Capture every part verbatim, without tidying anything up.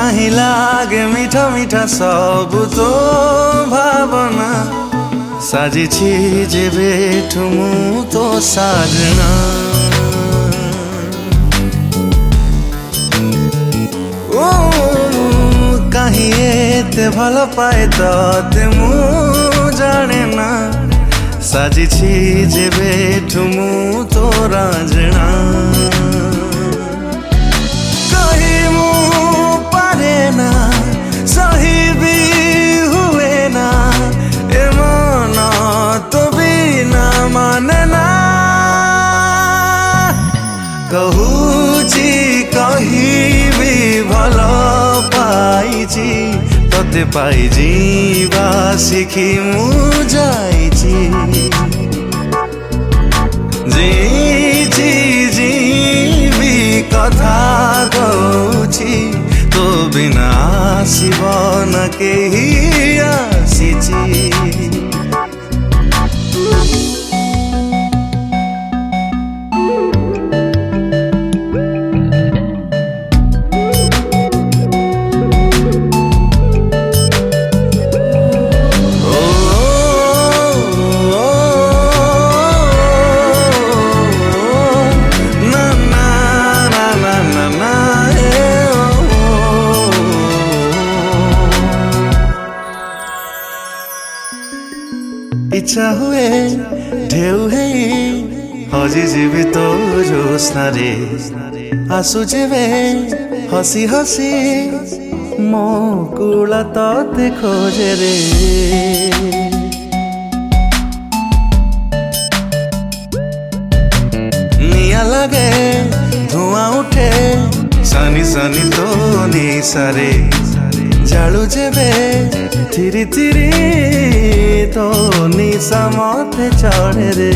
काहि लागे मीठा मीठा सब तो भावना साजिछि जे बेठु मु तो साजना ओ काहि एते भल पाए तते मु जाने ना साजिछि जे बेठु मु तो राजना कहीं मु पारे ना सही भी हुए ना ए मन तो भी ना माने ना कहूची कहीं भी भल पाइछि तते पाई जीवा शिखी मु जाइछि जी जीवी कथा कहूछि तो बिना आसिब न केही आसिछि इच्छा हुए ढेउ है हजी जीवी तो जोस्ना रे आसु जेबे हसी हसी मो कूला तते खोजे रे निया लगे धुआं उठे सनी सनी तो निसारे जालू जेबे थिरी थिरी तो निशा मते चढ़े रे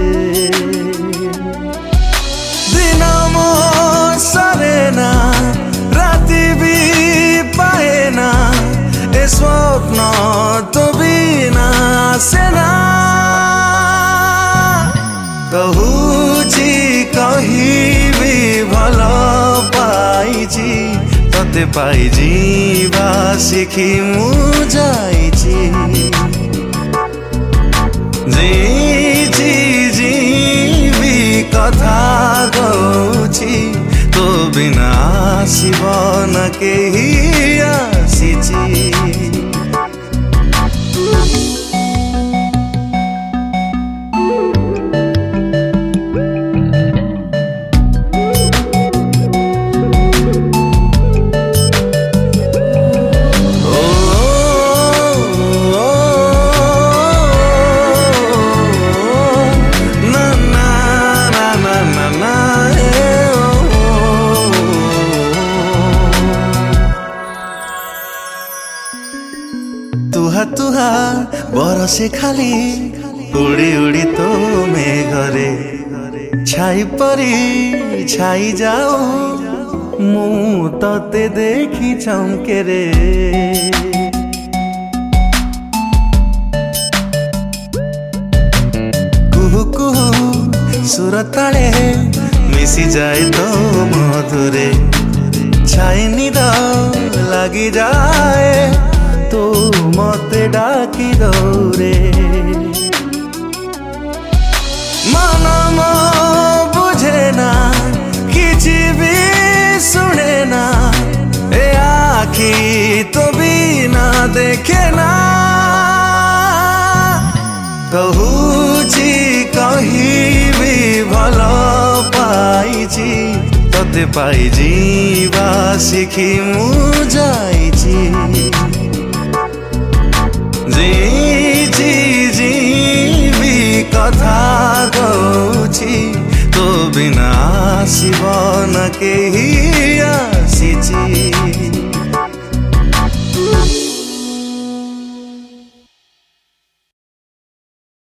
दिन मो सरे ना राति भी पाए ना ए स्वप्न तो भी ना आसे ना कहूची कहीं भी भल पाइछि तते पाई जीवा शिखी मु जाइछि जी जीवी कथा कहूछि तो बिना आसिब न केही आसिछि तुहा तुहा बरसे खाली उड़ी उड़ी तो मेघरे छाई परी छाई जाओ मु तते देखी चमके रे कुहू कुहू सुर ताले मिसी जाए तो मधुरे छाई निद लगी जाए तो मते डाकी दौरे मन मो बुझे ना किछि भी सुने ना ए आखी तो भी ना देखे ना कहूची कहीं भी भल पाइछि तते पाई जीवा शिखी मु जाइछि।